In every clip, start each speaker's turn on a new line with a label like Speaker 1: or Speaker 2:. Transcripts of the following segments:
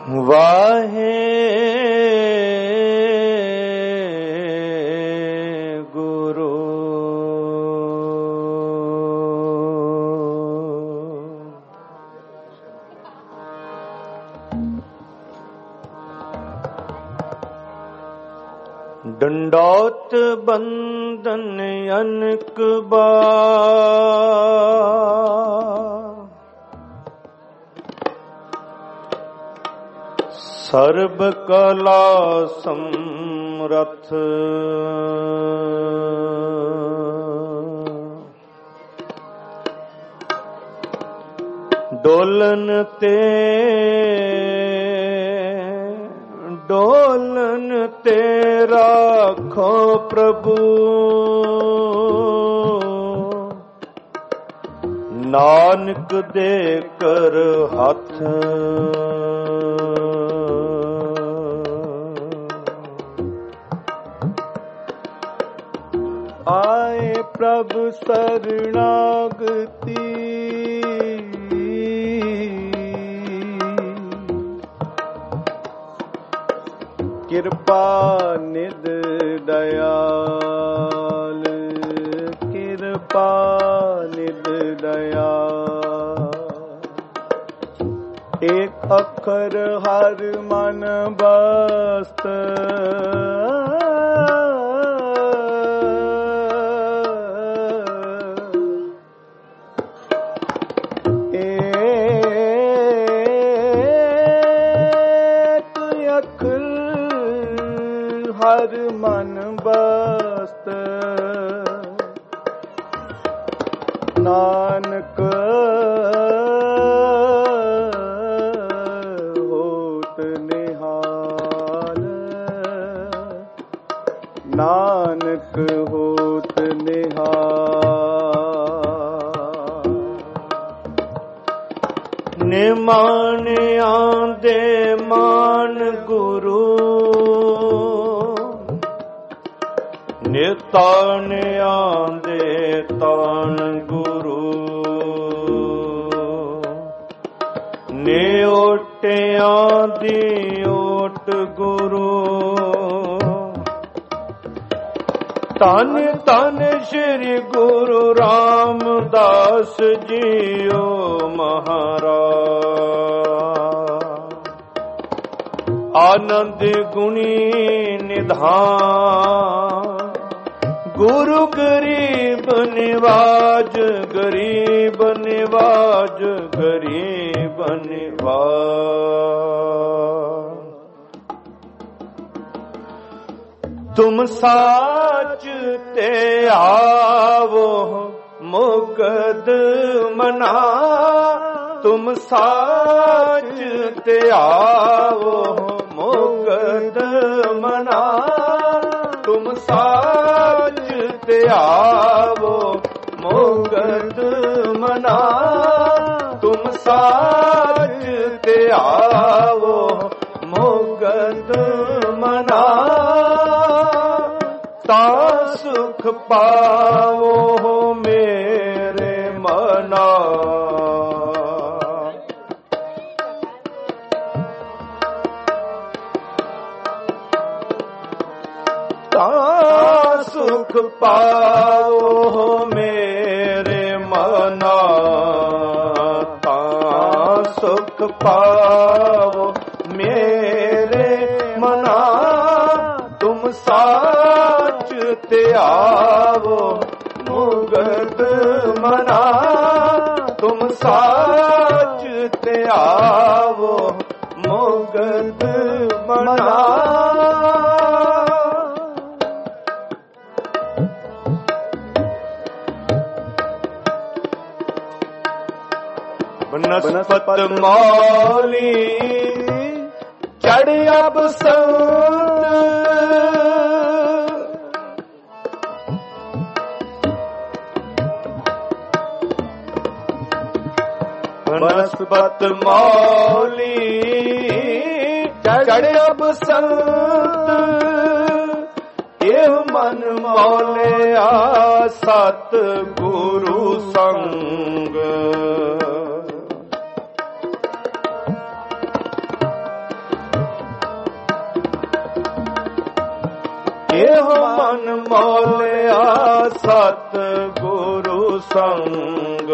Speaker 1: ਵਾਹੇ ਗੁਰੂ ਡੰਡੌਤ ਬੰਦਨ ਅਨਕ ਬਾਰ ਸਰਬ ਕਲਾ ਸਮਰਥ ਡੋਲਨ ਤੇ ਰਾਖੋ ਪ੍ਰਭੂ ਨਾਨਕ ਦੇ ਕਰ ਹੱਥ ਆਏ ਪ੍ਰਭ ਸਰਣਾਗਤੀ ਕਿਰਪਾ ਨਿਧ ਦਇਆਲ ਕਿਰਪਾ ਨਿਧ ਦਇਆਲ ਏਕ ਅੱਖਰ ਹਰ ਮਨ ਬਸਤ ਹਰ ਮਨ ਬਸਤ ਨਾਨਕ ਹੋਤ ਨਿਹਾਲ ਨਾਨਕ ਹੋਤ ਨਿਹਾਲ ਨਿਮਾਨਿਆਂ ਦੇ ਮਾਨ ਗੁਰੂ ਨਿਤਾਨਿਆਂ ਦੇ ਤਾਨ ਗੁਰੂ ਨਿਓਟਿਆਂ ਦੀ ਓਟ ਗੁਰੂ ਧੰਨ ਧੰਨ ਸ੍ਰੀ ਗੁਰੂ ਰਾਮਦਾਸ ਜੀਓ ਮਹਾਰਾਜ ਆਨੰਦ ਗੁਣੀ ਨਿਧਾਨ ਗੁਰੂ ਗਰੀਬ ਨਿਵਾਜ ਗਰੀਬ ਨਿਵਾਜ ਗਰੀਬ ਨਿਵਾਜ ਤੁਮ ਸਾਚ ਤੇ ਆਵੋ ਮੁਕਦ ਮਨਾ ਤੁਮ ਸਾਚ ਤੇ ਆਵੋ ਮੁਕਦ ਮਨਾ ਤੁਮ ਸਾਚ ਤੇ ਆਵੋ ਮੁਕਦ ਮਨਾ ਤੁਮ ਸਾਚ ਤੇ ਆਵੋ ਮੁਕਦ ਮਨਾ ਤਾ ਸੁਖ ਪਾਵੋ ਮੇਰੇ ਮਨਾ ਤਾ ਸੁਖ ਪਾਵੋ ਮੇਰੇ ਮਨਾ ਤਾ ਸੁਖ ਪਾਵੋ ਮੇਰੇ ਮਨਾ ਤੁਮ ਸਾਚ ਤੇ ਆਵੋ ਮੁਕਤ ਮਨਾ ਤੁਮ ਸਾਚ ਤੇ ਆਵੋ ਮੁਕਤ ਮਨਾ ਬਨਸਪਤ ਮੌਲੀ ਚੜ੍ਹਿਆ ਬਸੰਤ ਬਨਸਪਤ ਮੌਲੀ ਚੜ੍ਹਿਆ ਬਸੰਤ ਇਹ ਮਨ ਮੌਲਿਆ ਸਤ ਗੁਰੂ ਸੰਗ ਇਹੋ ਮਨ ਮੌਲਿਆ ਸਤ ਗੁਰੂ ਸੰਗ।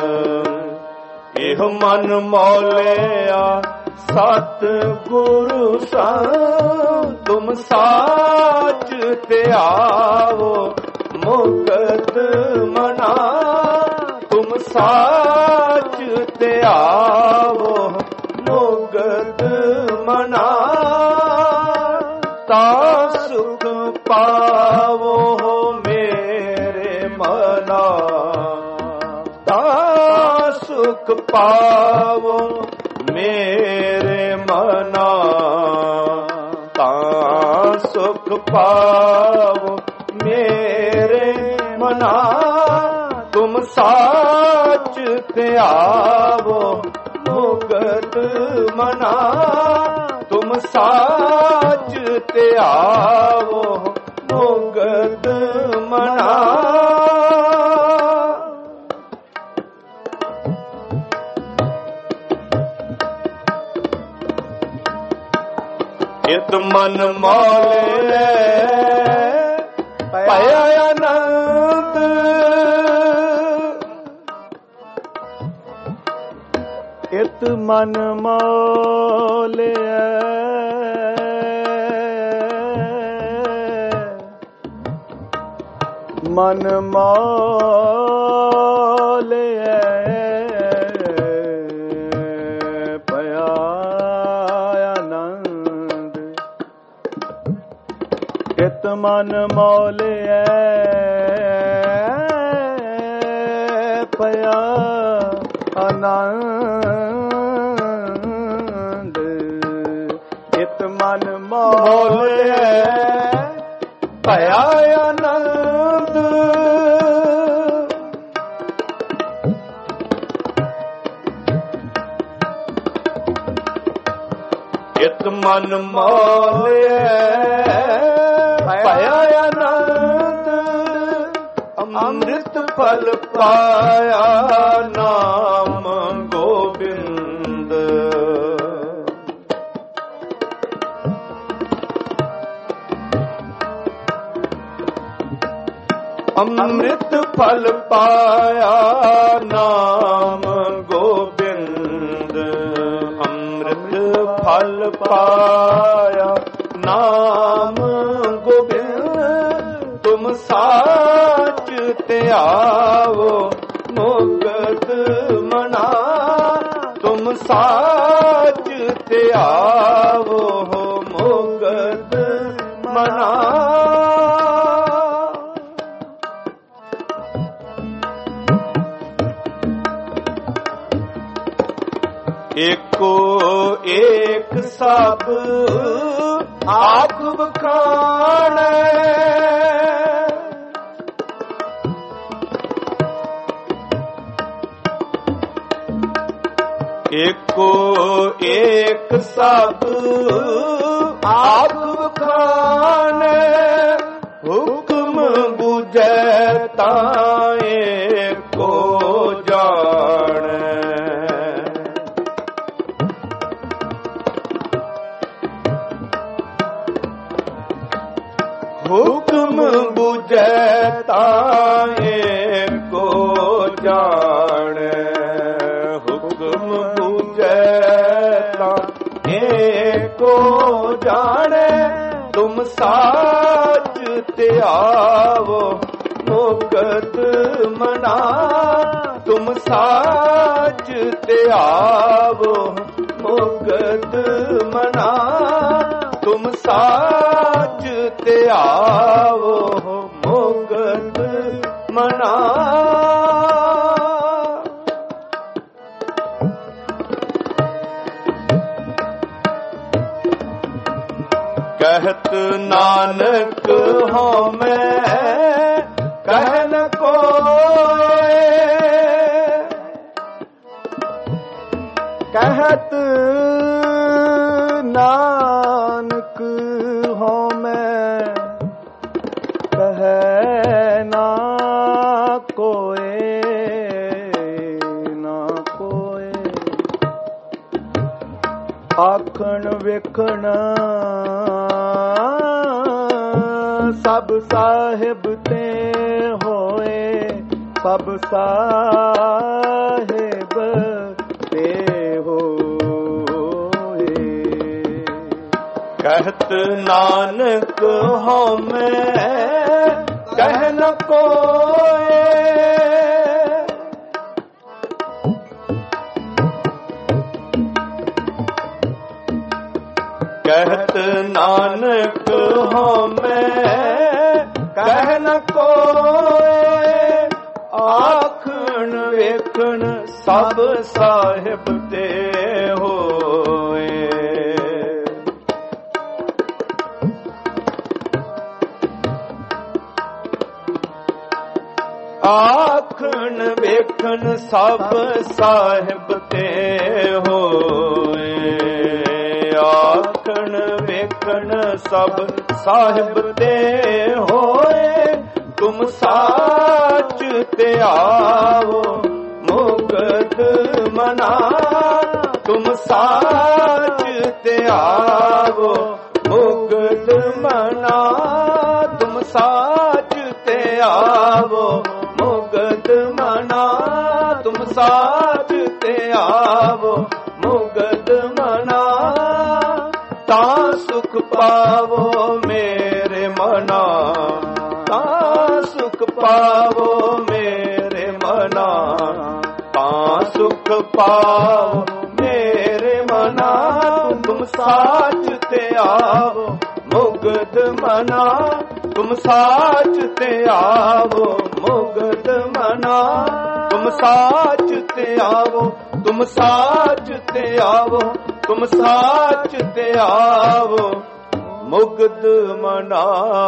Speaker 1: ਇਹੋ ਮਨ ਮੌਲਿਆ ਸਤ ਗੁਰੂ ਸੰਗ। ਤੁਮ ਸਾਚ ਧਿਆਵੋ ਮੁਕਤ ਮਨਾ। ਤੁਮ ਸਾਚ ਧਿਆਵੋ ਮੁਕਤ ਮਨਾ। ਤਾ ਸੁਖ ਪਾਵੋ ਮੇਰੇ ਮਨਾ। ਤਾ ਸੁਖ ਪਾਵੋ ਮੇਰੇ ਮਨਾ। ਤਾ ਸੁਖ ਪਾਵੋ ਮੇਰੇ ਮਨਾ। ਤੁਮ ਸਾਚ ਧਿਆਵੋ ਮੁਕਤ ਮਨਾ। ਤੁਮ ਸਾਚ ਧਿਆਵੋ ਮੁਕਤ ਮਨਾ। ਇਤ ਮਨ ਮੌਲੇ ਭਇਆ ਆਨੰਦ। ਇਤ ਮਨ ਮੌਲੇ ਮਨ ਮੌਲੇ ਭਇਆ ਆਨੰਦ। ਇਤ ਮਨ ਮੌਲਿਐ ਭਇਆ ਆਨੰਦ। ਇਤ ਮਨ ਮੌਲਿਐ ਭਇਆ ਆਨੰਦ। ਇਤ ਮਨ ਮੌਲਿਐ ਭਇਆ ਆਨੰਦ। ਅੰਮ੍ਰਿਤ ਫਲ ਪਾਇਆ ਨਾਮ ਗੋਬਿੰਦ। ਅੰਮ੍ਰਿਤ ਫਲ ਪਾਇਆ ਨਾਮ ਗੋਬਿੰਦ। ਅੰਮ੍ਰਿਤ ਫਲ ਪਾਇਆ ਨਾਮ ਗੋਬਿੰਦ। ਤੁਮ ਸਾਚ ਧਿਆਵੋ ਮੁਕਤ ਮਨਾ। ਤੁਮ ਸਾਚ ਧਿਆਵੋ ਮੁਕਤ ਮਨਾ। ਏਕੋ ਏਕ ਸਭ ਆਪ ਬਖਾਣੈ। ਏਕੋ ਏਕ ਸਭ ਆਪ ਬਖਾਣੈ। ਹੁਕਮ ਬੁਝੈ ਤਾਂ ਏਕੋ ਜਾਣੈ। ਹੁਕਮ ਬੁਝੈ ਤਾਂ ਏਕੋ ਜਾਣੈ। ਹੁਕਮ ਬੁਝੈ ਤਾਂ ਏਕੋ ਜਾਣੈ। ਤੁਮ ਸਾਚ ਧਿਆਵੋ ਮੁਕਤ ਮਨਾ। ਤੁਮ ਸਾਚ ਧਿਆਵੋ ਮੁਕਤ ਮਨਾ। ਤੁਮ ਸਾਚ ਧਿਆਵੋ ਮੁਕਤ ਮਨਾ। ਕਹਿਤ ਨਾਨਕ ਹਉ ਮੈਂ ਕਹਿ ਨ ਕੋਇ। ਕਹਿਤ ਨਾਨਕ ਹਉ ਮੈਂ ਕਹਿ ਨਾ ਕੋਇ। ਨਾ ਕੋਇ ਆਖਣ ਵੇਖਣ ਸਭ ਸਾਹਿਬ ਤੇ ਹੋਏ, ਸਭ ਸਾਹਿਬ ਤੇ ਹੋਏ।
Speaker 2: ਕਹਿਤ ਨਾਨਕ ਹਉ ਮੈਂ ਕਹਿ ਨ ਕੋਏ, ਕਹਿਤ ਨਾਨਕ ਹਉ ਮੈਂ ਕਹਿ ਨ ਕੋਏ। ਆਖਣ ਵੇਖਣ ਸਭ ਸਾਹਿਬ ਤੇ ਹੋਏ। ਆਖਣ ਵੇਖਣ ਸਭ ਸਾਹਿਬ ਤੇ ਹੋਏ। ਆਖਣ ਵੇਖਣ ਸਭ ਸਾਹਿਬ ਤੇ ਹੋਏ। ਤੁਮ ਸਾਚ ਤੇ ਆਵੋ ਮੁਕਤ ਮਨਾ, ਤੁਮ ਸਾਚ ਤੇ ਆਵੋ ਮੁਕਤ ਮਨਾ, ਤੁਮ ਸਾਚ ਤੇ ਆਵੋ ਮੁਕਤ ਮਨਾ, ਤੁਮ ਸਾਚ ਤੇ ਆਵੋ ਮੁਕਤ ਮਨਾ। ਤਾਂ ਸੁਖ ਪਾਵੋ ਮੇਰੇ ਮਨਾ, ਤਾਂ ਸੁਖ ਪਾਵੋ ਮੇਰੇ ਮਨਾ, ਤਾਂ ਸੁਖ ਪਾਵੋ ਮੇਰੇ ਮਨਾ। ਤੁਮ ਸਾਚ ਤੇ ਆਵੋ ਮੁਕਤ ਮਨਾ, ਤੁਮ ਸਾਚ ਤੇ ਆਵੋ ਮੁਕਤ ਮਨਾ, ਤੁਮ ਸਾਚ ਤੇ ਆਵੋ, ਤੁਮ ਸਾਚ ਤੇ ਆਵੋ, ਤੁਮ ਸਾਚ ਤੇ ਆਵੋ ਮੁਕਤ ਮਨਾ।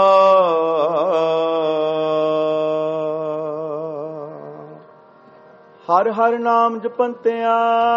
Speaker 1: ਹਰ ਹਰ ਨਾਮ ਜਪੰਤਿਆ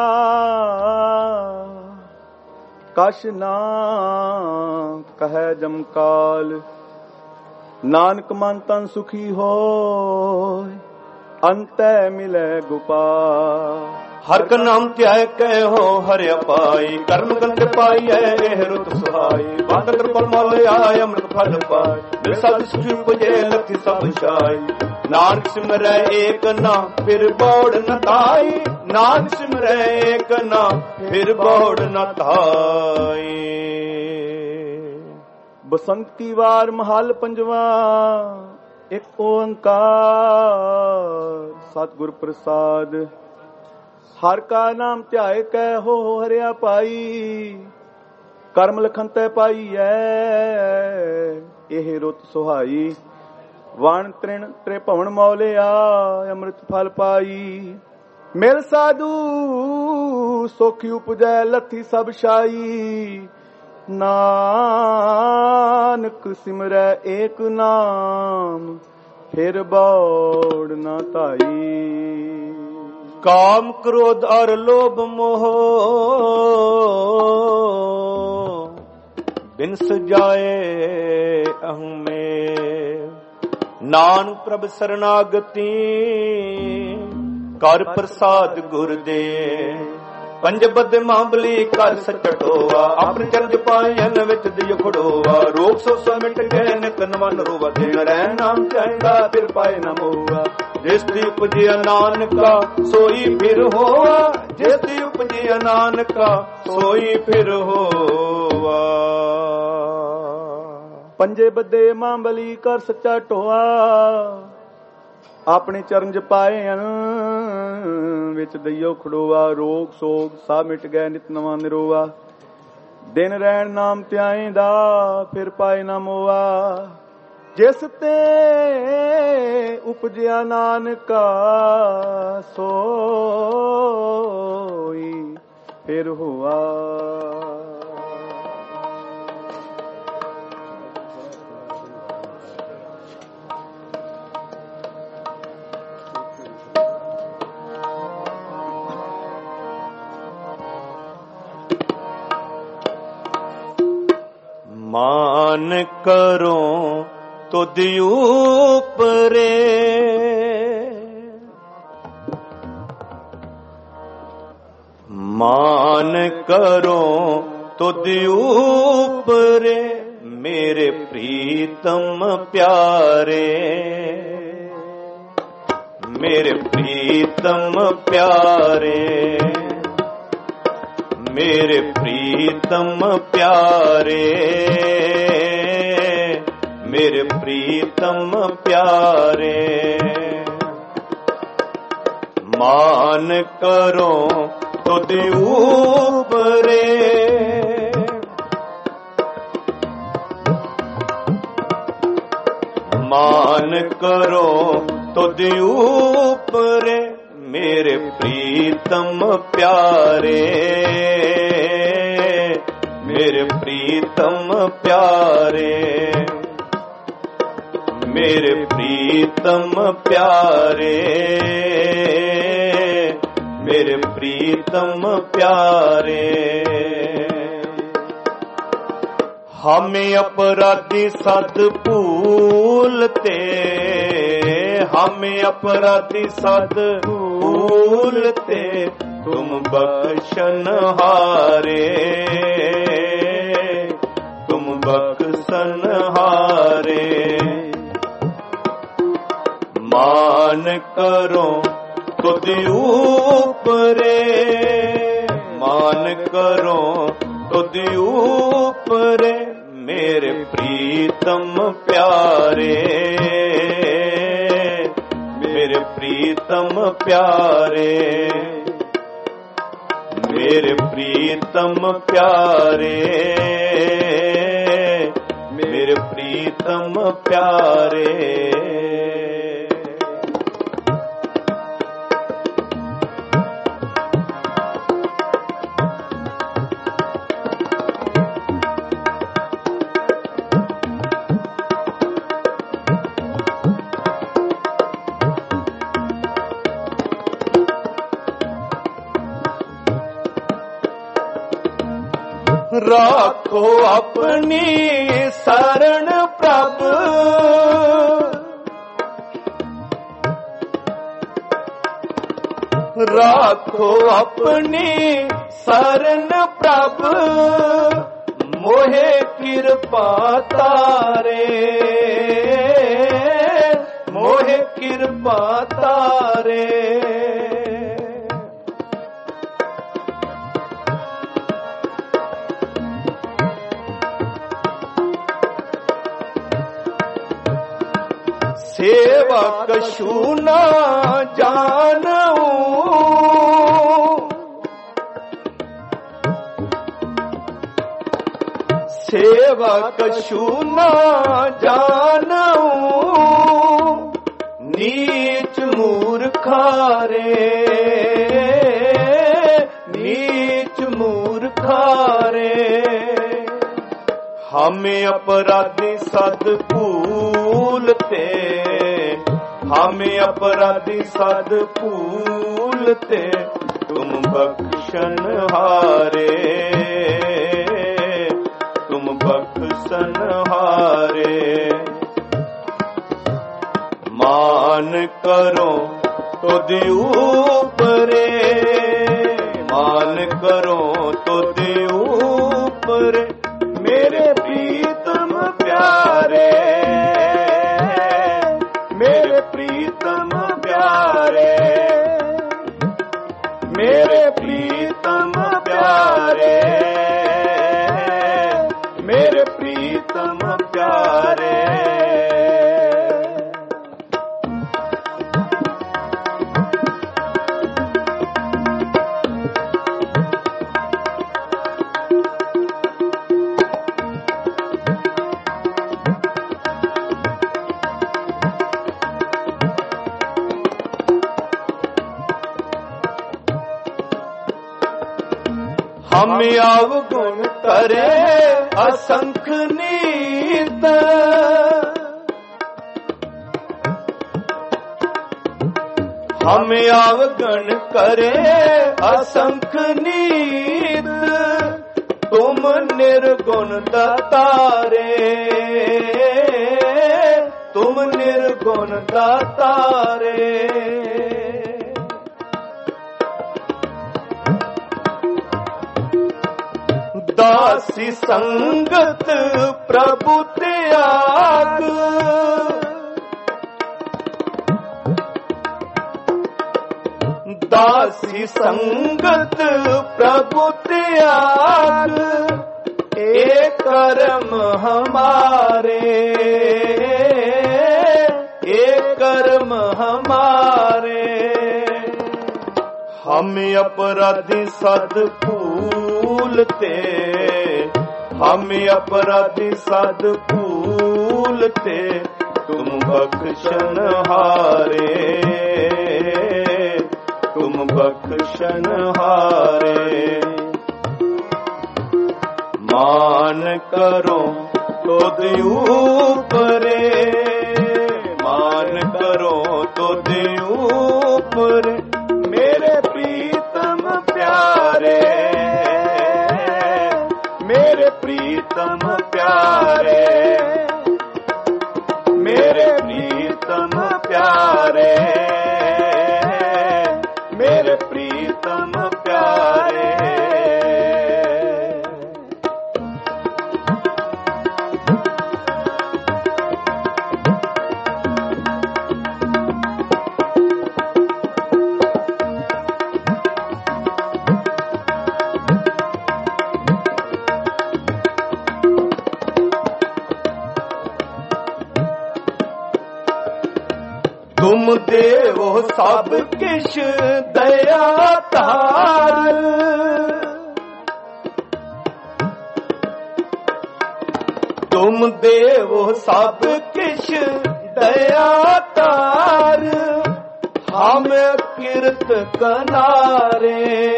Speaker 1: ਕਛ ਨਾ ਕਹੈ ਜਮਕਾਲ। ਨਾਨਕ ਮਨ ਤਨ ਸੁਖੀ ਹੋਇ ਅੰਤੈ ਮਿਲੈ ਗੋਪਾਲ।
Speaker 2: ਹਰ ਕਾ ਨਾਮ ਧਿਆਇ ਕਹਿ ਹੋ ਹਰਿ ਪਾਈ, ਕਰਮ ਗੰਧ ਪਾਈਐ ਇਹ ਰੁਤ ਸੁਹਾਈ। ਬਾਤ ਕਿਰਪਾ ਮਲ ਆਇ ਅੰਮ੍ਰਿਤ ਫਲ ਪਾਇ, ਮਿਲ ਸਦ ਸੁਖੀ ਪੁਜੇ ਲਖਿ ਸਭ ਛਾਈ। ਨਾਨਕ ਸਿਮਰੈ ਏਕ ਨਾਮ ਫਿਰ ਬੋੜ ਨ ਤਾਈ, ਨਾਨਕ ਸਿਮਰੈ ਏਕ ਨਾਮ ਫਿਰ ਬੋੜ ਨ ਤਾਈ।
Speaker 1: ਬਸੰਤ ਕੀ ਵਾਰ ਮਹਲ ਪੰਜਵਾ, ਇੱਕ ਓੰਕਾਰ ਸਤਿਗੁਰ ਪ੍ਰਸਾਦ। ਹਰ ਕਾ ਨਾਮ ਧਿਆਏ ਕਹਿ ਹੋ ਹਰਿਆ ਪਾਈ, ਕਰਮ ਲਖਨ ਤੈ ਪਾਈਐ ਇਹ ਰੁਤ ਸੁਹਾਈ। ਵਣ ਤ੍ਰਿਣ ਤ੍ਰੇ ਭਵਨ ਮੌਲਿਆ ਅੰਮ੍ਰਿਤ ਫਲ ਪਾਈ। ਮਿਲ ਸਾਧੂ ਸੁਖ ਉਪਜੈ ਲਥੀ ਸਭ ਛਾਈ। ਨਾਨਕ ਸਿਮਰੈ ਏਕ ਨਾਮ ਫਿਰ ਬੌੜ ਨਾ ਧਾਈ।
Speaker 2: ਕਾਮ ਕ੍ਰੋਧ ਅਰ ਲੋਭ ਮੋਹ ਬਿਨ ਸਜਾਏ ਅਹੰ ਮੇਂ। ਨਾਨਕ ਪ੍ਰਭ ਸਰਨਾਗਤੀ ਕਰ ਪ੍ਰਸਾਦ ਗੁਰ ਦੇ। ਪੰਜ ਬੱਧ ਮਾਂਬਲੀ ਕਰ ਸਚਟੋਆ, ਆਪਣੇ ਚਰਜ ਪਾਇਨ ਵਿੱਚ ਦਿਓ ਖੜੋਆ। ਰੋਗ ਸੋ ਮਿਟ ਗਏ ਨਿਕਨ ਮਨ ਰੋਵਾ, ਦੇਣ ਰਹਿ ਨਾਮ ਚਾਹੀਦਾ ਫਿਰ ਪਾਏ ਨਾ ਮੋਆ। ਜਿਸ ਦੀ ਉਪਜਿਆ ਨਾਨਕਾ ਸੋਈ ਫਿਰ ਹੋਆ, ਜਿਸ ਦੀ ਉਪਜਿਆ ਨਾਨਕਾ ਸੋਈ ਫਿਰ ਹੋਆ।
Speaker 1: ਪੰਜੇ ਬੱਦੇ ਮਾਂਬਲੀ ਕਰ ਸੱਚਾ ਢੋਆ, ਆਪਣੇ ਚਰਨ ਪਾਏ ਅਨ ਵਿੱਚ ਦਈਓ ਖੜੋਆ। ਰੋਗ ਸੋਗ ਸਭ ਮਿਟ ਗਏ ਨਿਤ ਨਵਾਂ ਨਿਰੋਆ। ਦਿਨ ਰਹਿਣ ਨਾਮ ਧਿਆਏ ਦਾ ਫਿਰ ਪਾਏ ਨਾ ਮੋਆ। ਜਿਸ ਤੇ ਉਪਜਿਆ ਨਾਨਕਾ ਸੋਈ ਫਿਰ ਹੋਆ।
Speaker 2: ਮਾਨ ਕਰੋ ਤੁਧ ਉਪਰੇ, ਮਾਨ ਕਰੋ ਤੁਧ ਉਪਰੇ। मेरे प्रीतम प्यारे, मेरे प्रीतम प्यारे, मेरे प्रीतम प्यारे, मेरे प्रीतम प्यारे। मान करो तुद ऊपरे, मान करो तुद ऊपरे, मेरे प्रीतम प्यारे, मेरे प्रीतम प्यारे, मेरे प्रीतम प्यारे, मेरे प्रीतम प्यारे। हमें अपराधी सद भूलते, हमें अपराधी सद भूलते, तुम बख्शन हारे, तुम बख्शन हारे। मान करो तुद ऊपरे, मान करो तुद ऊपरे, मेरे प्रीतम प्यारे, मेरे प्रीतम प्यारे, मेरे प्रीतम प्यारे, मेरे प्रीतम प्यारे। राखो अपनी शरण प्रभ, राखो अपनी शरण प्रभ, मोहे कृपा तारे, मोहे कृपा तारे। सेवा कछु न जानू, सेवा कछु न जानू, नीच मूर्खारे, नीच मूर्खारे। हमें अपराधी सद भूलते, हमें अपराधी सद भूलते, तुम बख्शन हारे, तुम बख्शन हारे। मान करो तुद ऊपरे, मान करो तुद ऊपरे, मेरे प्रीतम प्यारे, मेरे प्रीतम प्यारे, मेरे प्रीतम प्यारे, मेरे प्रीतम प्यारे। हम अवगुण करे असंख नीत, हम अवगुण करे असंख नीत, तुम निर्गुण दातारे, तुम निर्गुण दातारे। ਦਾਸੀ ਸੰਗਤ ਪ੍ਰਭੂ ਤਿਆਗ, ਦਾਸੀ ਸੰਗਤ ਪ੍ਰਭੂ ਤਿਆਗ, ਇਹ ਕਰਮ ਹਮਾਰੇ, ਇਹ ਕਰਮ ਹਮਾਰੇ। हम अपराधी सद भूलते, हम अपराधी सद भूलते, तुम बख्शन हारे, तुम बख्शन हारे। मान करो तो दियो परे, मान करो तो दियो परे, मेरे प्रीतम प्यारे, मेरे प्रीतम प्यारे, मेरे प्रीतम प्यारे, मेरे प्रीतम प्यारे। तुम देवो सब किश दया तार, तुम देवो सब किश दया तार, हम किरत कनारे,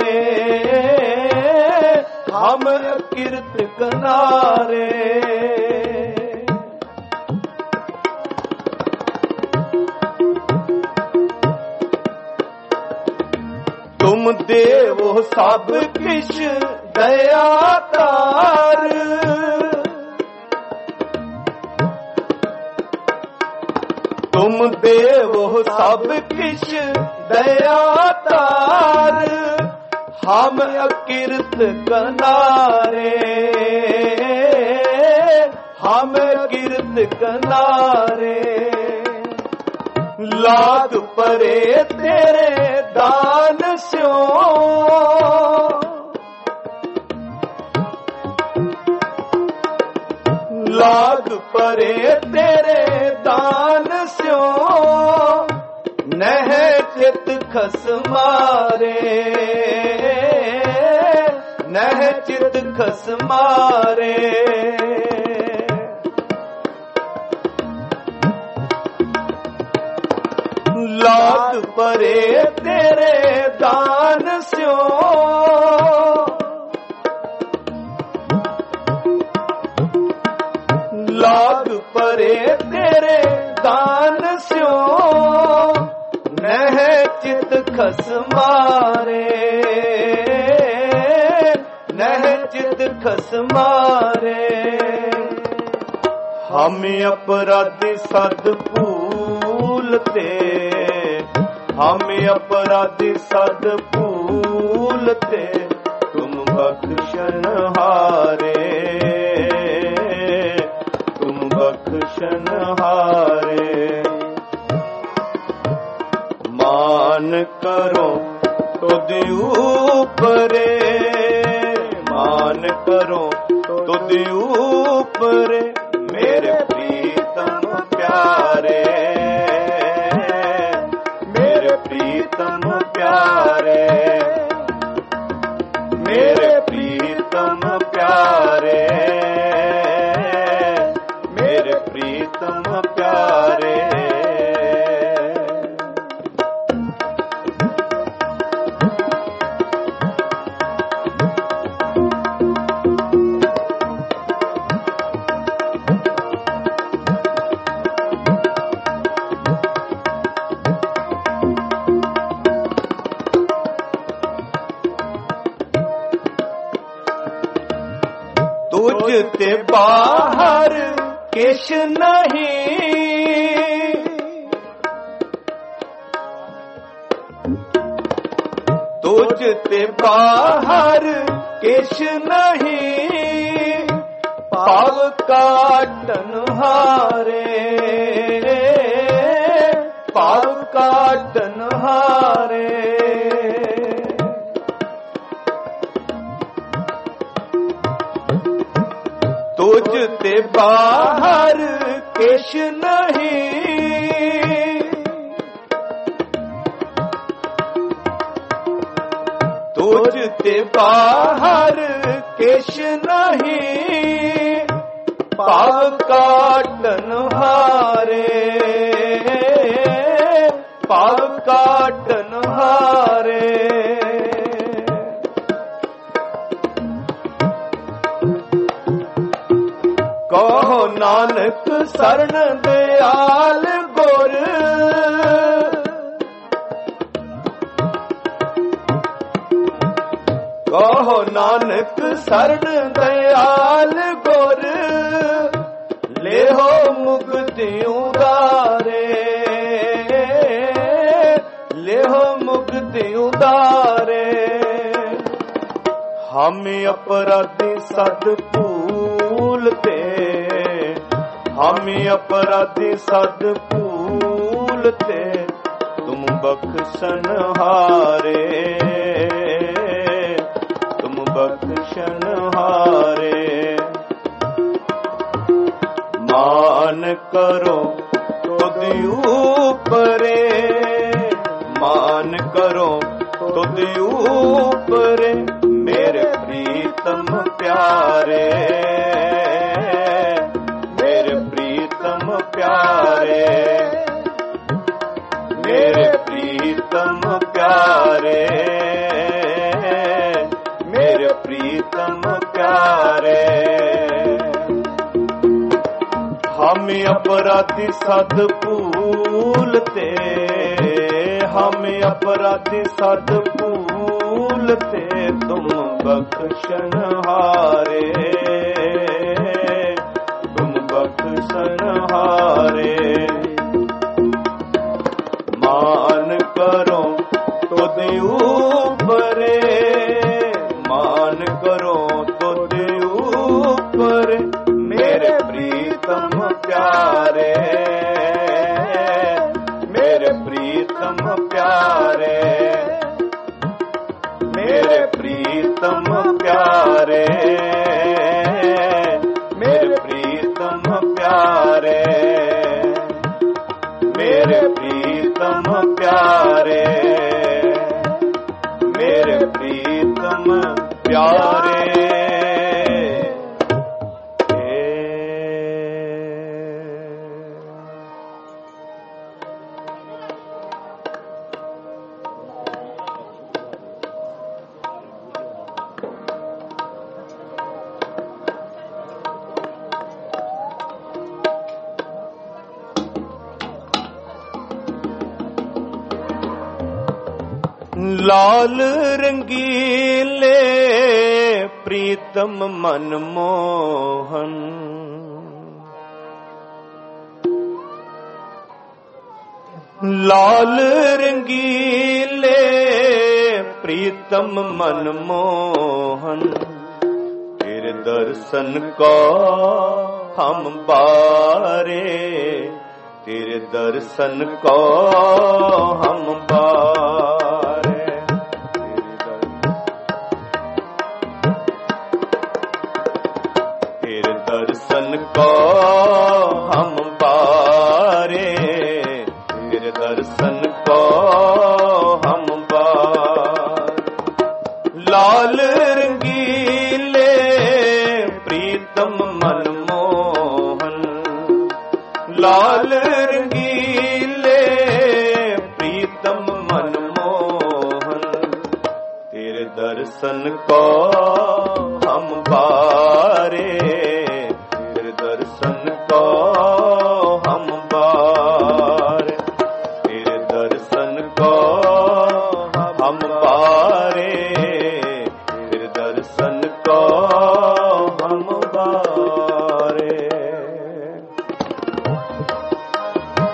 Speaker 2: हम किरत कनारे। तुम देवो सब किश दया तार, तुम देवो सब किश दया तार, हम अकिरत कनारे, हम किरत कनारे। लाग परे तेरे दान स्यों, लाग परे तेरे दान स्यों, नह चित खस मारे, नह चित खस मारे। लाग परे तेरे दान स्यों, लाग परे तेरे दान स्यों, नह चित खस मारे, नह चित खस मारे। हम अपराधी सद भूलते, हम अपराधी सद भूलते, तुम बख्शन हारे, तुम बख्शन हारे। मान करो तो दियो परे, मान करो तो दियो परे, मेरे प्रीतम प्यारे, मेरे प्रीतम प्यारे, मेरे प्रीतम प्यारे, मेरे प्रीतम प्यारे। तुझ ते बाहर किश नहीं, तुझ ते बाहर किश नहीं, ਭਾਵ ਕਾਟਨ ਹਾਰੇ, ਭਾਵ ਕਾਟਨ ਹਾਰੇ। ਤੁਝ ਤੇ ਬਾਹਰ ਕਿਛ ਨਹੀਂ, ਤੁਝ ਤੇ ਬਾਹਰ ਕਿਛ ਨਹੀਂ, ਭਾਵ ਕਾਟਨ ਹਾਰੇ, ਭਾਵ ਕਾਟਨ ਹਾਰੇ। ਕਹੋ ਨਾਨਕ ਸਰਣ ਦਿਆਲ ਗੁਰ, ਕਹੋ ਨਾਨਕ ਸਰਣ ਦਿਆਲ ਗੁਰ, ਲੇਹੋ ਮੁਕਤਿ ਉਦਾਰੇ, ਲੇਹੋ ਮੁਕਤਿ ਉਦਾਰੇ। ਹਮ ਅਪਰਾਧੀ ਸਦ ਭੂਲਤੇ, ਹਮ ਅਪਰਾਧੀ ਸਦ ਭੂਲਤੇ, ਤੁਮ ਬਖਸ਼ਨ ਹਾਰੇ, ਤੁਮ ਬਖਸ਼ਨ ਹਾਰੇ। ਮਾਨ ਕਰੋ ਤੁਧ ਊਪਰੇ, ਮਾਨ ਕਰੋ ਤੁਧ ਊਪਰੇ, ਮੇਰੇ ਪ੍ਰੀਤਮ ਪਿਆਰੇ, ਮੇਰੇ ਪ੍ਰੀਤਮ ਪਿਆਰੇ, ਮੇਰੇ ਪ੍ਰੀਤਮ ਪਿਆਰੇ, ਮੇਰੇ ਪ੍ਰੀਤਮ ਪਿਆਰੇ। ਹਮ ਅਪਰਾਧੀ ਸਦ ਭੂਲਤੇ, ਹਮ ਅਪਰਾਧੀ ਸਦ ਭੂਲਤੇ, ਤੁਮ ਬਖਸ਼ਨ ਹਾਰੇ, ਤੁਮ ਬਖਸ਼ਨ ਹਾਰੇ। ਮਾਨ ਕਰੋ ਤੁਧ ਊਪਰੇ, ਮਾਨ ਕਰੋ ਤੁਧ ਊਪਰੇ, ਮੇਰੇ ਪ੍ਰੀਤਮ ਪਿਆਰੇ, ਮੇਰੇ ਪ੍ਰੀਤਮ ਪਿਆਰੇ, ਮੇਰੇ ਪ੍ਰੀਤਮ ਪਿਆਰੇ, ਮੇਰੇ ਪ੍ਰੀਤਮ ਪਿਆਰੇ, ਮੇਰੇ ਪ੍ਰੀਤਮ ਪਿਆਰੇ, ਮੇਰੇ ਪ੍ਰੀਤਮ ਪਿਆਰੇ। ਲਾਲ ਰੰਗੀਲੇ ਪ੍ਰੀਤਮ ਮਨ ਮੋਹਨ, ਲਾਲ ਰੰਗੀਲੇ ਪ੍ਰੀਤਮ ਮਨ ਮੋਹਨ, ਤੇਰੇ ਦਰਸ਼ਨ ਕੋ ਹਮ ਬਾਰੇ, ਤੇਰੇ ਦਰਸ਼ਨ ਕੋ ਹਮ ਬਾਰੇ। ਤੇਰੇ ਦਰਸ਼ਨ ਕੋ ਹਮ ਬਾਰੇ, ਤੇਰੇ ਦਰਸ਼ਨ ਕੋ ਹਮ ਬਾਰੇ। ਲਾਲ ਰੰਗੀਲੇ ਪ੍ਰੀਤਮ ਮਨ ਮੋਹਨ, ਲਾਲ ਰੰਗੀਲੇ ਪ੍ਰੀਤਮ ਮਨ ਮੋਹਨ, ਤੇਰੇ ਦਰਸ਼ਨ ਕੋ ਹਮ ਬਾਰੇ, ਤੇਰੇ ਦਰਸ਼ਨ ਕੋ ਹਮ ਬਾਰੇ, ਤੇਰੇ ਦਰਸ਼ਨ ਕੋ ਹਮ ਬਾਰੇ, ਤੇਰੇ ਦਰਸ਼ਨ ਕੋ ਹਮ ਬਾਰੇ।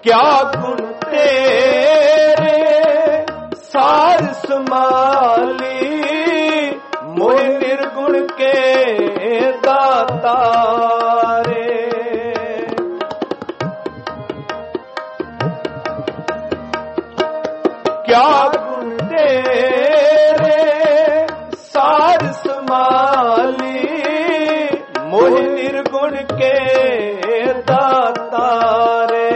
Speaker 2: क्या गुण तेरे सार समाली, मोह निर्गुण के दातारे। क्या गुण तेरे सार समाली, मोह निर्गुण के दातारे।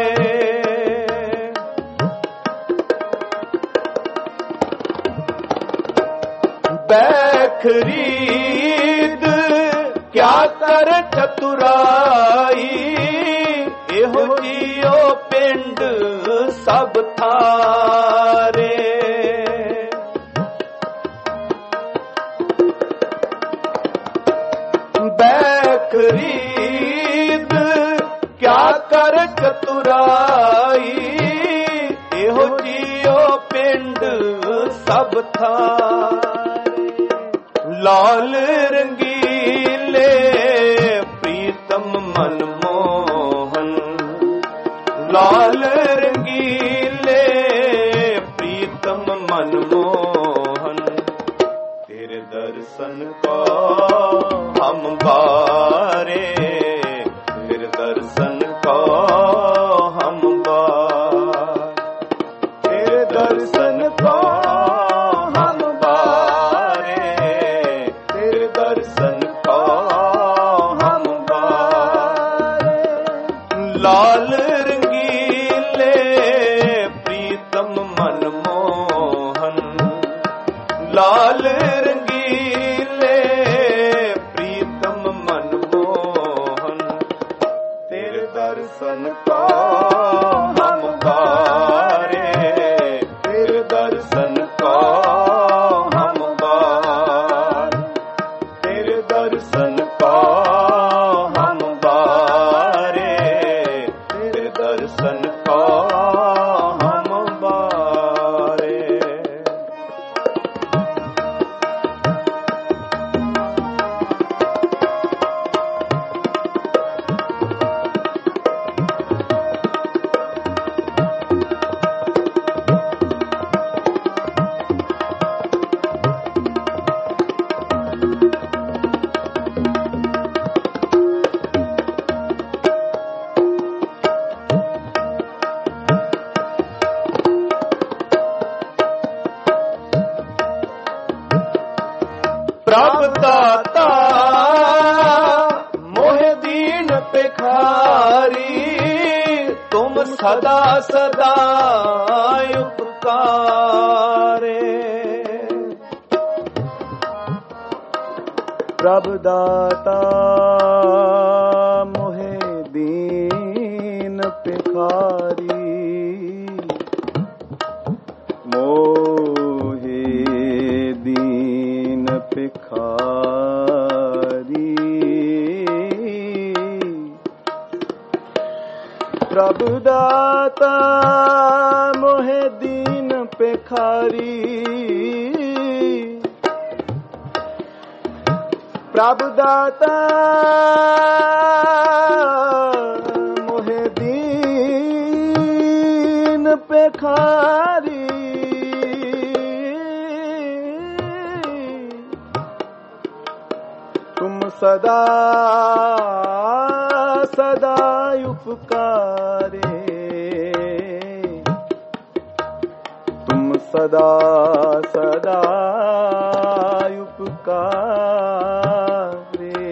Speaker 2: बैखरीद क्या कर चतुराई, एहो जियो पिंड सब थारे। बैखरीद क्या कर चतुराई, एहो जियो पिंड सब थारे। लाल रंगीले प्रीतम मनमोहन, लाल रंगीले प्रीतम मनमोहन, तेरे दर्शन को हम बारे, तेरे दर्शन को हम बारे, तेरे दर्शन को लाल रंगीले प्रीतम मनमोहन, लाल रंगीले प्रीतम मनमोहन, तेरे दर्शन को हम बारे, तेरे दर्शन को हम बारे, तेरे दर्शन को हम बारे, दर्शन को हम बारे। प्रभु दाता मोह दीन भिखारी, तुम सदा सदा उपकारे।
Speaker 1: प्रभु दाता मोह दीन भिखारी, मोहे दीन भिखारी। प्रभु दाता मोहे दीन भिखारी, प्रभु दाता मोहे दीन भिखारी। तुम सदा सदा उपकारे, तुम सदा सदा उपकारे।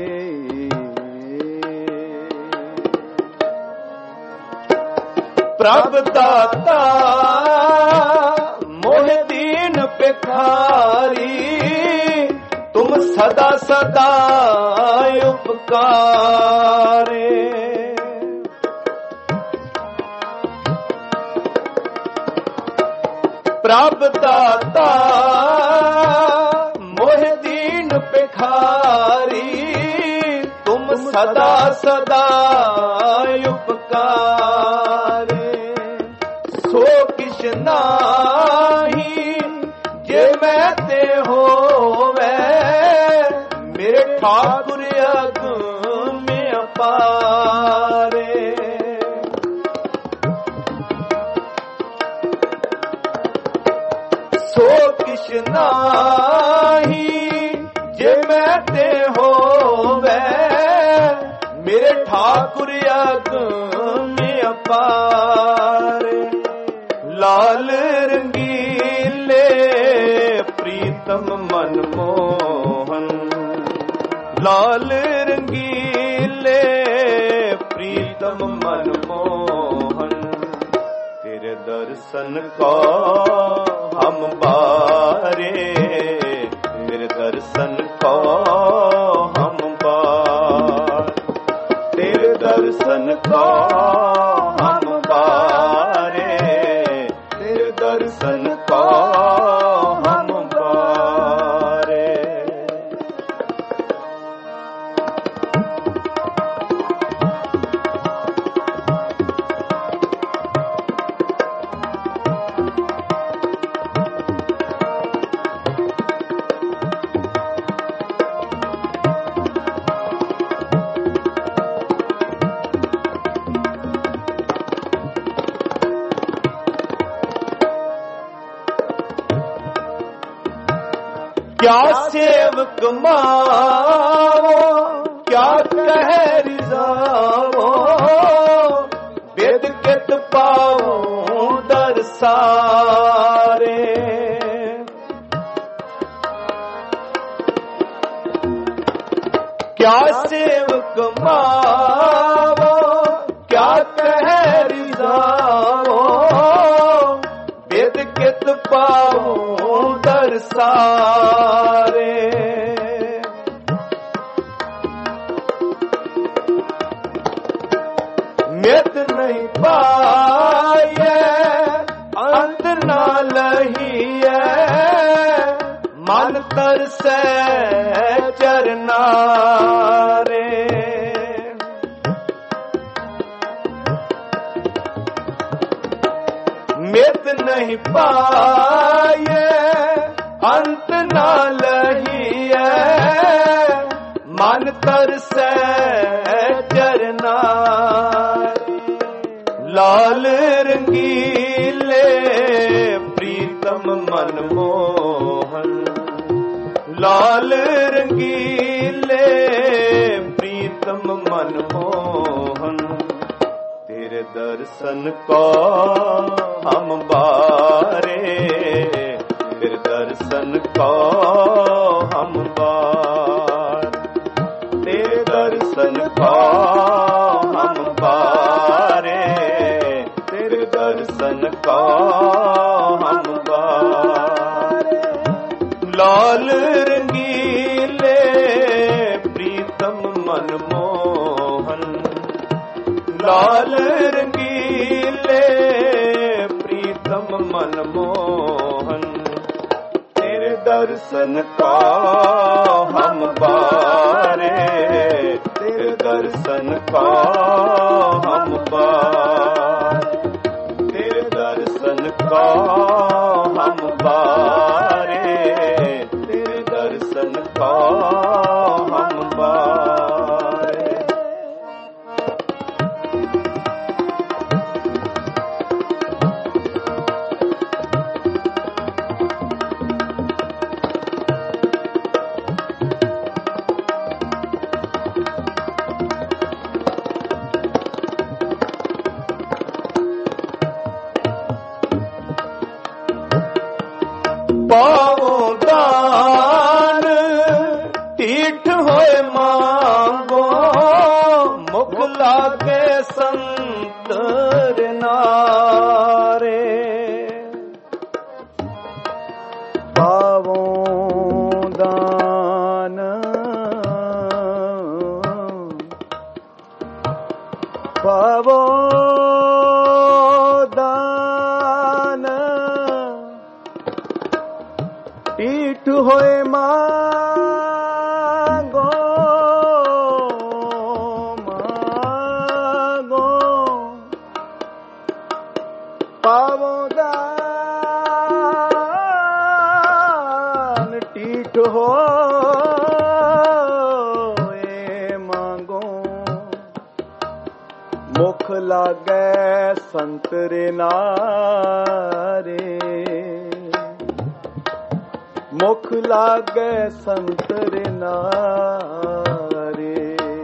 Speaker 2: प्रभु दाता मोह दीन भिखारी, तुम सदा सदा उपकारे। प्रभु दाता मोह दीन भिखारी, तुम सदा सदा उपकारे। सो किश नाही जे मैं ते होवे, मेरे ठाकुर अगम अपारे। ਕਿਛ ਨਾਹੀ ਜੇ ਮੈਂ ਤੇ ਹੋਵੇ ਮੇਰੇ ਠਾकुर ਅਗਮਿ ਅਪਾਰ ਲਾਲ ਰੰਗੀਲੇ ਪ੍ਰੀਤਮ ਮਨ ਮੋਹਨ ਲਾਲ ਰੰਗੀਲੇ ਪ੍ਰੀਤਮ ਮਨ ਮੋਹਨ ਤੇਰੇ ਦਰਸ਼ਨ ਕੋ ਹਮ ਬਾਰੇ ਤੇਰੇ ਦਰਸ਼ਨ ਕੋ ਹਮ ਬਾਰ ਤੇਰੇ ਦਰਸ਼ਨ ਕੋ ਹਮ ਬਾਰੇ ਤੇਰੇ ਦਰਸ਼ਨ ਕੋ ਹਮ ਬਾਰੇ क्या सेवक मावो क्या कह रिजावो वेद कित पाओ दरसारे क्या सेवक मावो क्या कह रिजावो वेद कित पाओ दरसारे मित नहीं पाए अंत ना लहिए मन तरसै चरनारे मित नहीं पाए अंत ना लहिए मन तरसै चरनार लाल रंगीले प्रीतम मन मोहन लाल रंगीले प्रीतम मन मोहन तेरे दर्शन को हम बारे तेरे दर्शन को हम बार तेरे दर्शन को हम बारे तेरे दर्शन को हम बार लाल रंगीले प्रीतम मन मोहन लाल रंगीले प्रीतम मन मोहन तेरे दर्शन का हम बारे तेरे दर्शन का हम बार तेरे दर्शन का हम बारे तेरे दर्शन का हम बारे पाओ दान टीठ होए मांगो मुख लागे संत नारे
Speaker 1: पावो दान पावो दान ईठ होए मांगो मांगो पावो दान टीठ होए मांगो मुख लागे संतरे नारे ਮੁਖ ਲਾਗੈ ਸੰਤਰ ਨਾਰੇ।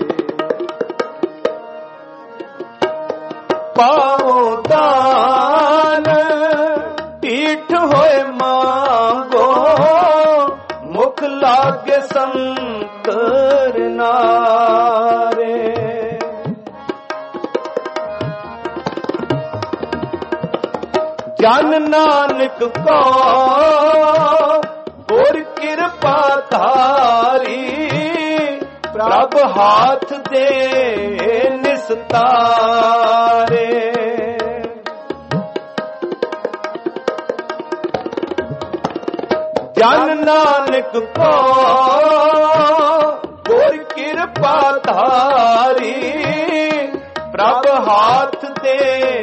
Speaker 2: ਪਾਉ ਦਾਨ ਢੀਠ ਹੋਏ ਮੰਗੋ, ਮੁਖ ਲਾਗੇ ਸੰਤਰ ਨਾਰੇ। ਜਨ ਨਾਨਕ ਕੋ ਗੁਰ ਕਿਰਪਾ ਧਾਰੀ, ਪ੍ਰਭ ਹਾਥ ਦੇ ਨਿਸਤਾਰੇ। ਜਨ ਨਾਨਕ ਕੋ ਗੁਰ ਕਿਰਪਾ ਧਾਰੀ, ਪ੍ਰਭ ਹਾਥ ਦੇ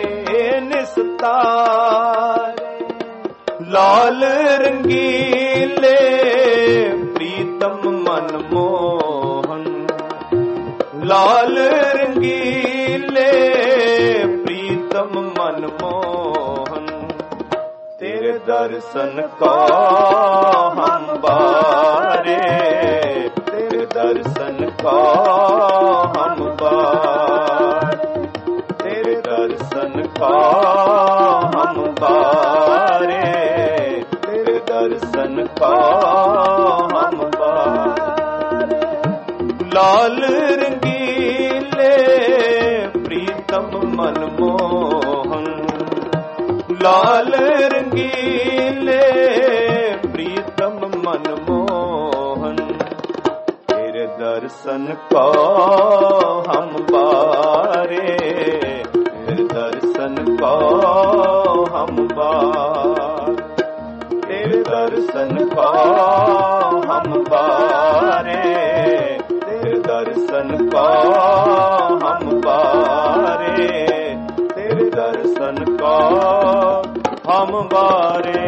Speaker 2: ਨਿਸਤਾਰੇ। ਲਾਲ ਰੰਗੀਲੇ ਪ੍ਰੀਤਮ ਮਨ ਮੋਹਨ, ਲਾਲ ਰੰਗੀਲੇ ਪ੍ਰੀਤਮ ਮਨ ਮੋਹਨ, ਤੇਰੇ ਦਰਸ਼ਨ ਕੋ ਹਮ ਬਾਰੇ, ਤੇਰੇ ਦਰਸ਼ਨ ਕੋ ਹਮ ਬਾਰੇ, ਤੇਰੇ ਦਰਸ਼ਨ ਕੋ ਹਮ ਬਾਰੇ, ਤੇਰੇ ਦਰਸ਼ਨ ਕੋ ਹਮ ਬਾਰੇ। ਲਾਲ ਰੰਗੀਲੇ ਪ੍ਰੀਤਮ ਮਨ ਮੋਹਨ, ਲਾਲ ਰੰਗੀਲੇ ਪ੍ਰੀਤਮ ਮਨ ਮੋਹਨ, ਤੇਰੇ ਦਰਸ਼ਨ ਕੋ ਹਮ ਬਾਰੇ, ਤੇਰੇ ਦਰਸ਼ਨ ਕੋ ਹਮ ਬਾਰੇ, ਤੇਰੇ ਦਰਸ਼ਨ ਕੋ ਹਮ ਬਾਰੇ, ਤੇਰੇ ਦਰਸ਼ਨ ਕੋ ਹਮ ਬਾਰੇ, ਤੇਰੇ ਦਰਸ਼ਨ ਕੋ ਹਮ ਬਾਰੇ।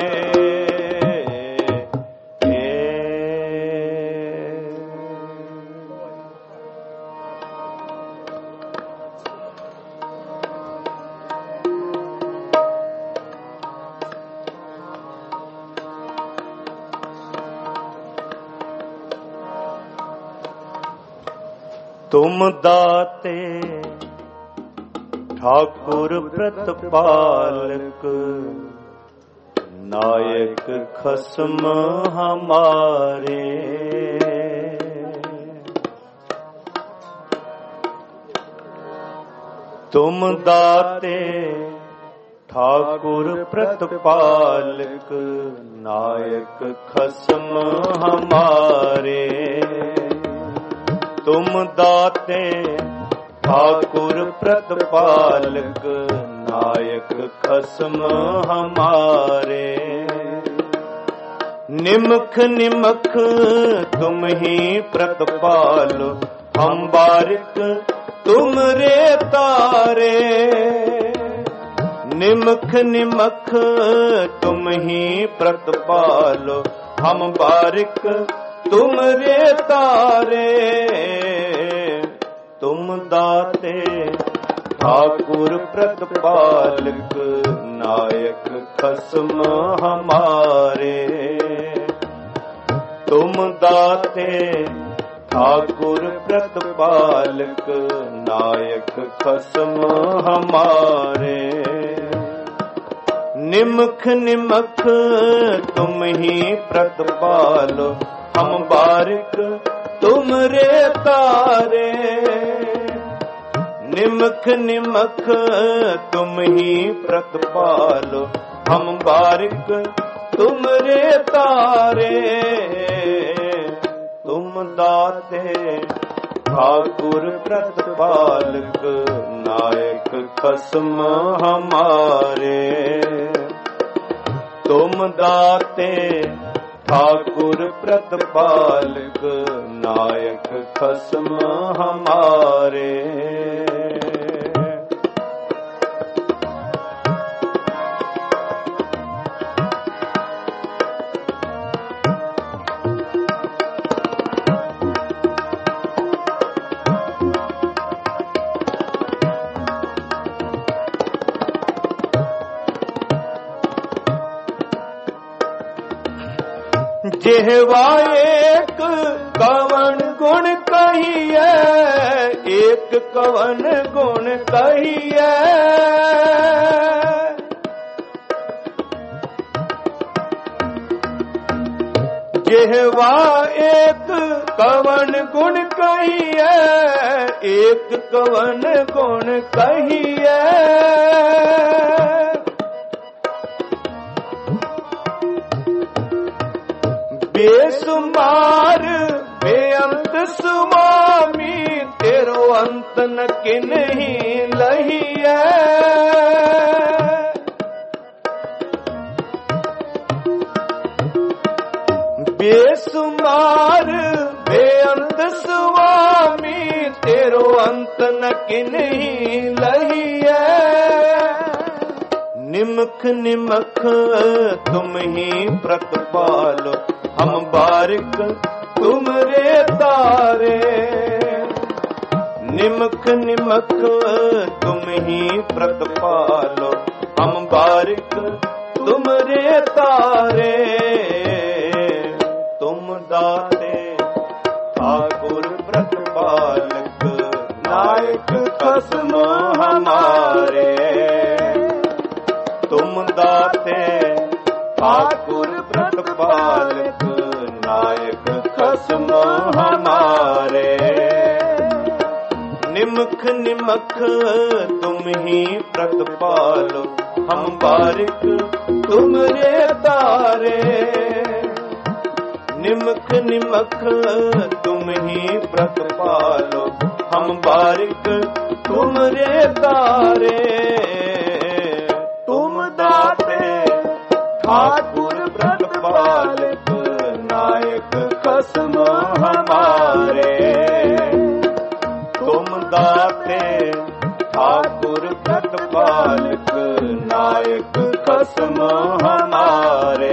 Speaker 2: ਤੁਮ ਦਾਤੇ ਠਾਕੁਰ ਪ੍ਰਤਪਾਲਕ, ਨਾਇਕ ਖਸਮ ਹਮਾਰੇ। ਤੁਮ ਦਾਤੇ ਠਾਕੁਰ ਪ੍ਰਤਪਾਲਕ, ਨਾਇਕ ਖਸਮ ਹਮਾਰੇ। ਤੁਮ ਦਾਤੇ ਠਾकुर प्रतपालक, नायक खसम हमारे। निमख निमख तुम ही प्रतपालो, हम बारिक तुम रे तारे। निमख निमख तुम ही प्रतपालो, हम बारिक तुम रे तारे। तुम दाते ठाकुर प्रतपालक, नायक खसम हमारे। तुम दाते ठाकुर प्रतपालक, नायक खसम हमारे। निमख निमख तुम ही प्रतपालो, हम बारिक तुम रे तारे। निमख निमख तुम ही प्रतपालो, हम बारिक तुम रे तारे। तुम दाते ठाकुर प्रतपालक, नायक खसम हमारे। तुम दाते ठाकुर प्रतपालक, नायक खसम हमारे। जेहवा एक कवन गुण कहिए, एक कवन गुण कहिए। जेहवा एक कवन गुण कहिए, एक कवन गुण कहिए। बेसुमार बेअंत स्वामी, तेरो अंत न किन्हीं लहिए। बेसुमार बेअंत स्वामी, तेरो अंत न किन्हीं लहिए। निमख निमख तुम ही प्रतिपालो, हम बारिक तुमरे तारे। निमख निमख तुम ही प्रतिपालो, हम बारिक तुमरे तारे। तुम दाते ठाकुर प्रतिपालक, नायक खस्म हमारे। तुम दाते ठाकुर प्रतिपालक, नायक खस्म हमारे। निमख निमख तुम ही प्रतिपालो, हम बारिक तुमरे तारे। निमख निमख तुम ही प्रतिपालो, हम बारिक तुमरे तारे। तुम दाते ठाकुर प्रतिपालक, नायक खस्म हमारे। तुम दाते ठाकुर प्रतिपालक, नायक खस्म हमारे।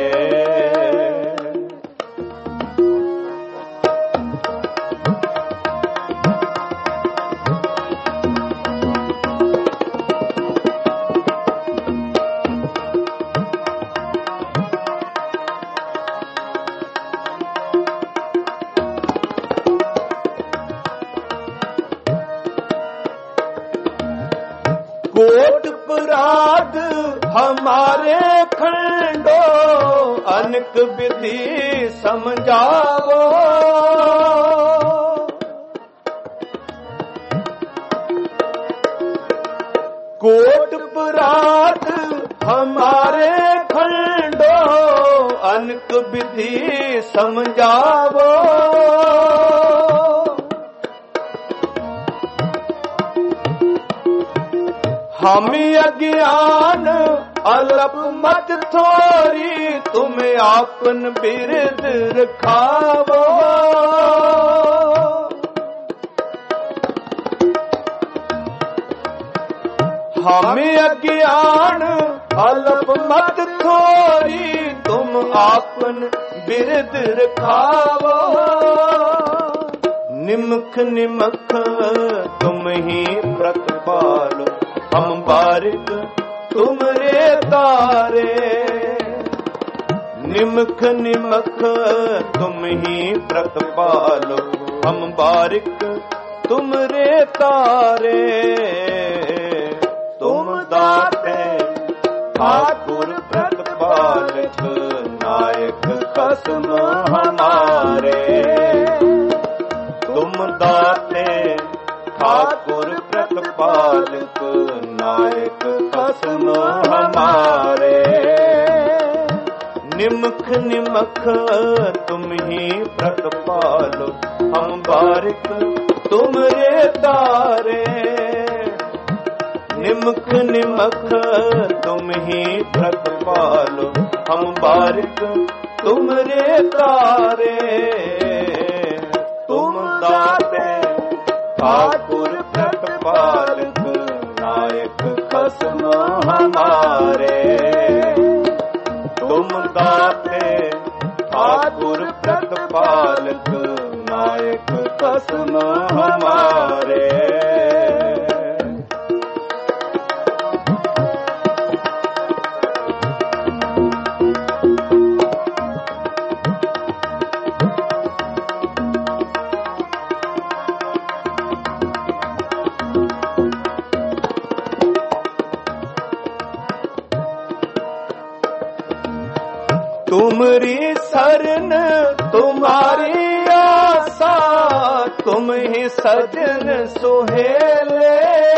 Speaker 2: कोट अपराध हमारे खंडो, अनक विधि समझावो। कोट अपराध हमारे खंडो, अनक विधि समझावो। हम अज्ञान अलप मत थोरी, तुम्हें आपन बिरद रखावो। हम अज्ञान अलप मत थोरी, तुम आपन बिरद रखावो। निमख निमख तुम ही प्रतिपालो, हम बारिक तुमरे तारे। निमख निमख तुम ही प्रतिपालो, हम बारिक तुमरे तारे। तुम दाते ठाकुर प्रतिपालक, नायक खस्म हमारे। तुम दाते ठाकुर प्रतिपालक, नायक खस्म हमारे। निमख निमख तुम ही प्रतिपालो, हम बारिक तुमरे तारे। निमख निमख तुम ही प्रतिपालो, हम बारिक तुमरे तारे। तुम दाते ठाकुर प्रतिपालक, नायक खस्म हमारे। तुम दाते ठाकुर प्रतिपालक, नायक खस्म हमारे। तुम ही सजन सुहेले,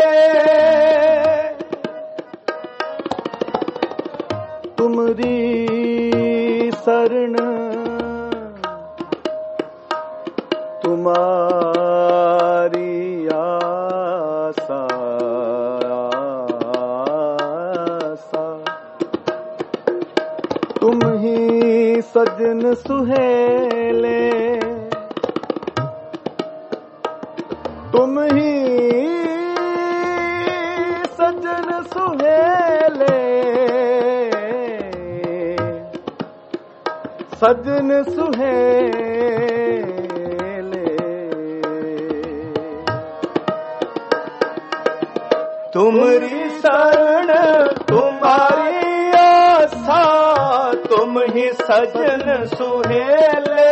Speaker 1: तुमरी शरण तुम्हारी आसा, तुम ही सजन सुहेले, तुम ही सजन सुहेले, सजन सुहेले।
Speaker 2: तुमरी शरण तुम्हारी आसा, तुम ही सजन सुहेले,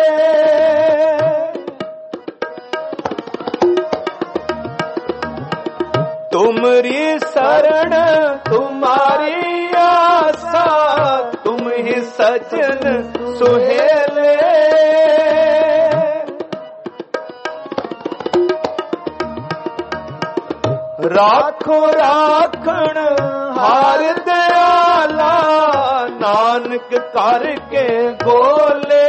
Speaker 2: तुमरी शरण तुम्हारी आसा, तुम ही सजन सुहेले। राखो राखण हार दयाला, नानक करके गोले,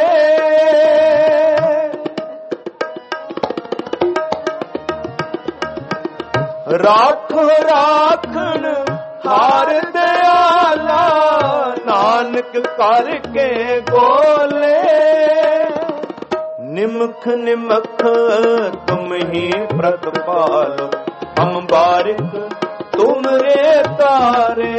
Speaker 2: राखो राखण हार दयाला, नानक करके गोले। निमख निमख तुम ही प्रतिपालो, हम बारिक तुमरे तारे,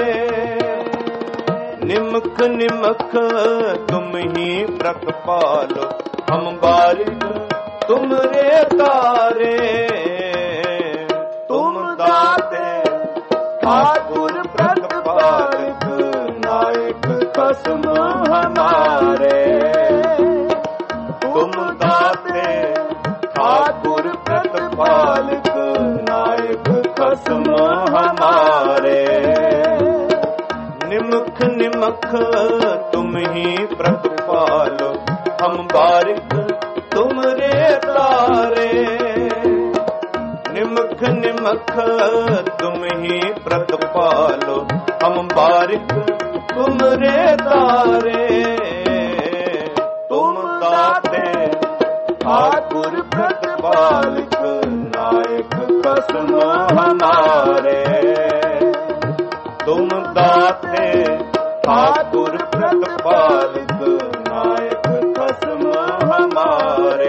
Speaker 2: निमख निमख तुम ही प्रतिपालो, हम बारिक तुमरे तारे। तुम दाते ठाकुर प्रतिपालक, नायक कसम हमारे, तुम दाते ठाकुर प्रतिपालक, नायक कसम हमारे। निमख निमख तुम ही प्रतिपालो, हम बारिक तुमरे तारे, निमख निमख तुम ही प्रतिपालो, हम बारिक तुमरे तारे। तुम दाते ठाकुर प्रतिपालक, नायक कसम हमारे, तुम दाते ठाकुर प्रतिपालक, नायक कसम हमारे।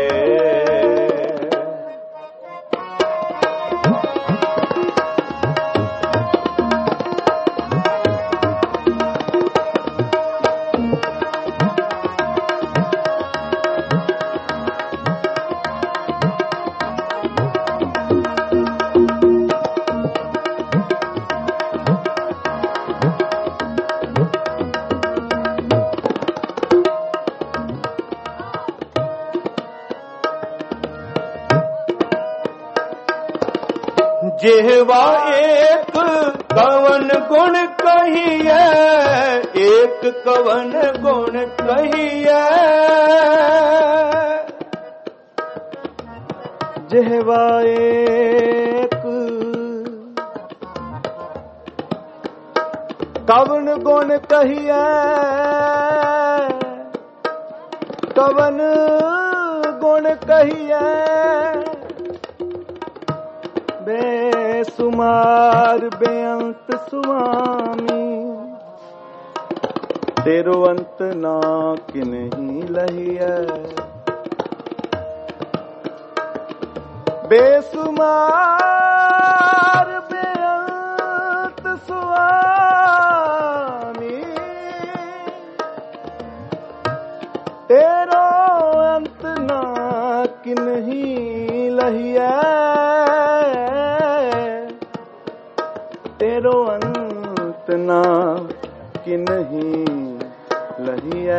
Speaker 2: जेहवा एक कवन गुण कहिए, एक कवन गुण कहिए,
Speaker 1: जेहवा एक कवन गुण कहिए, कवन गुण कहिए, बेसुमार बेअंत स्वामी, तेरो अंत ना किन्हीं लहिए। बेसुमार बेअंत स्वामी, तेरो अंत ना किन्हीं लहिए, तेरो अंत ना किन्हीं लहिए।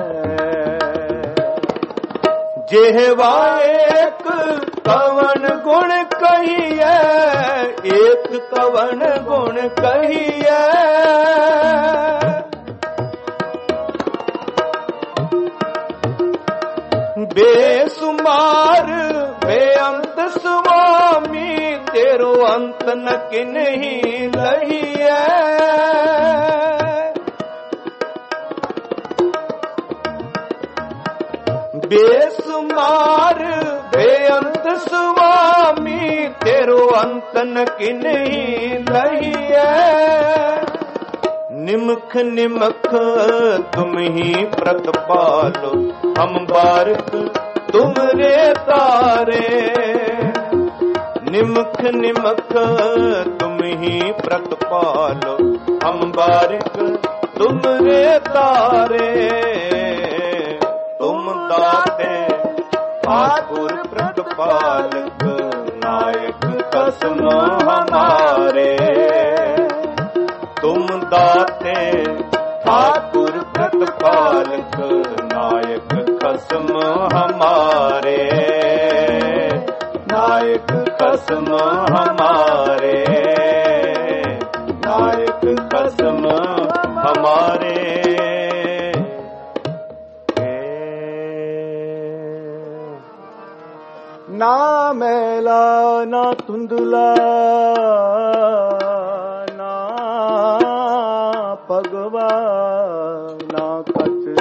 Speaker 2: जेहवा एक कवन गुण कहिए, एक कवन गुण कहिए, बेसुमार बेअंत ਅੰਤ ਨ ਕਿਨਹੀ ਲਹੀਐ। ਬੇਸੁਮਾਰ ਬੇਅੰਤ ਸੁਆਮੀ ਤੇਰੋ ਅੰਤ ਨ ਕਿਨਹੀ ਲਹੀਐ। ਨਿਮਖ ਨਿਮਖ ਤੁਮ ਹੀ ਪ੍ਰਤਪਾਲੋ ਹਮ ਬਾਰਕ ਤੁਮਰੇ ਤਾਰੇ। ਨਿਮਖ ਨਿਮਖ ਤੁਮ ਹੀ ਪ੍ਰਤਪਾਲੋ ਹਮ ਬਾਰਕ ਤੁਮਰੇ ਤਾਰੇ। ਤੁਮ ਦਾਤੇ ਠਾकुर ਪ੍ਰਤਪਾਲਕ ਨਾਇਕ ਕਸਮ ਹਮਾਰੇ। ਤੁਮ ਦਾਤੇ ਠਾकुर ਪ੍ਰਤਪਾਲਕ ਨਾਇਕ ਕਸਮ ਹਮਾਰੇ। ਨਾਇਕ ਕਸਮ ਹਮਾਰੇ। ਨਾਇਕ ਕਸਮ ਹਮਾਰੇ।
Speaker 1: ਨਾ ਮੈਲਾ ਨਾ ਧੁੰਦਲਾ ਨਾ ਭਗਵਾ ਨਾ ਖਚ।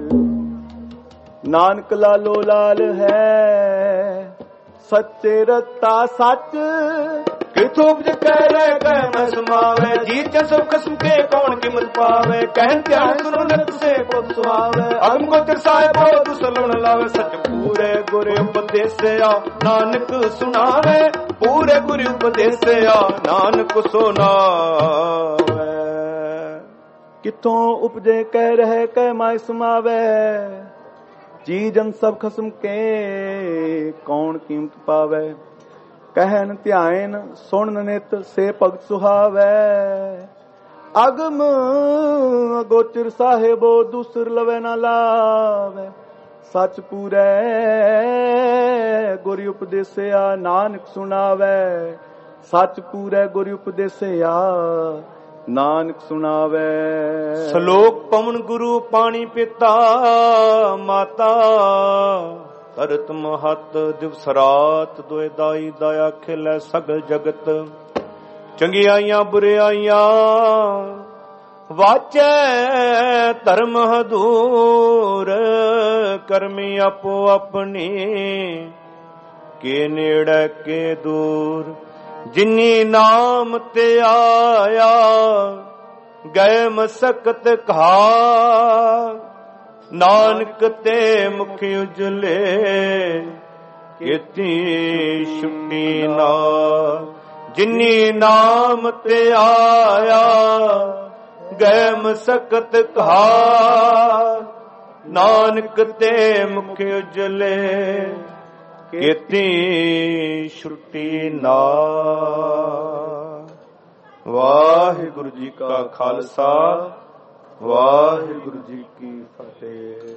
Speaker 1: ਨਾਨਕ ਲਾਲੋ ਲਾਲ ਹੈ ਸੱਚੇ ਰਤਾ ਸੱਚ।
Speaker 2: ਕਿਥੋਂ ਉਪਜ ਕਹਿ ਰਹਿ ਕਹਿ ਨ ਸਮਾਵੇ। ਜੀ ਚ ਸਭ ਕਸਮ ਕੇ ਕੌਣ ਕੀਮਤ ਪਾਵੇ। ਕਹਿਨ ਧਿਆਨ ਸੁਨੋ ਨਿਤ ਸੇ ਪੁੱਤ ਸੁਆਵੇ। ਅਗਮ ਗੋਚਰ ਸਾਹਿਬੋ ਦੁਸਲਣ ਲਾਵੇ। ਸਚ ਪੂਰੇ ਗੁਰ ਉਪਦੇਸਿਆ ਨਾਨਕ ਸੁਣਾਵੇ। ਪੂਰੇ ਗੁਰ ਉਪਦੇਸਿਆ ਨਾਨਕ ਸੁਣਾਵੇ।
Speaker 1: ਕਿਥੋਂ ਉਪਜੇ ਕਹਿ ਰਹਿ ਕਹਿ ਮਾਇ ਸਮਾਵੇ। ਜੀ ਜਨ ਸਭ ਖਸਮ ਕੇ ਕੌਣ ਕੀਮਤ ਪਾਵੇ। ਕਹਿਨ ਧਿਆਨ ਸੁਣਨ ਨਿਤ ਸੇ ਭਗਤ ਸੁਹਾਵੇ। ਅਗਮ ਗੋਚਰ ਸਾਹਿਬੋ ਦੂਸਰ ਲਵੇ ਨਾ ਲਾਵੇ। ਸਚ ਪੂਰੇ ਗੁਰ ਉਪਦੇਸਿਆ ਨਾਨਕ ਸੁਣਾਵੇ। ਸਚ ਪੂਰੇ ਗੁਰ ਉਪਦੇਸਿਆ ਨਾਨਕ ਸੁਣਾਵੇ।
Speaker 2: ਸ਼ਲੋਕ ਪਵਨ ਗੁਰੂ ਪਾਣੀ ਪਿਤਾ ਮਾਤਾ। ਧਰਤ ਮਹਤ ਦਿਵਸ ਰਾਤ ਦੁਇ ਦਾਈ ਦਇਆ ਖਿਲੈ ਸਗਲ ਜਗਤ। ਚੰਗਿਆਈਆਂ ਬੁਰਿਆਈਆਂ ਵਾਚੈ ਧਰਮ ਹਦੂਰ। ਕਰਮੀ ਆਪੋ ਆਪਣੀ ਕੇ ਨੇੜੇ ਕੇ ਦੂਰ। ਜਿਨੀ ਨਾਮ ਤੇ ਆਇਆ ਗਏ ਮਸਕਤ ਘਾ। ਨਾਨਕ ਤੇ ਮੁਖ ਉਜਲੇ ਕੀਤੀ ਛੁੱਟੀ ਨਾ। ਜਿਨੀ ਨਾਮ ਤੇ ਆਇਆ ਗਏ ਮਸਕਤ ਘਾ। ਨਾਨਕ ਤੇ ਮੁਖ ਉਜਲੇ ਕੀਤੀ ਛੁੱਟੀ ਨਾ। ਵਾਹਿਗੁਰੂ ਜੀ ਕਾ ਖਾਲਸਾ ਵਾਹਿਗੁਰੂ ਜੀ ਕੀ ਫਤਿਹ।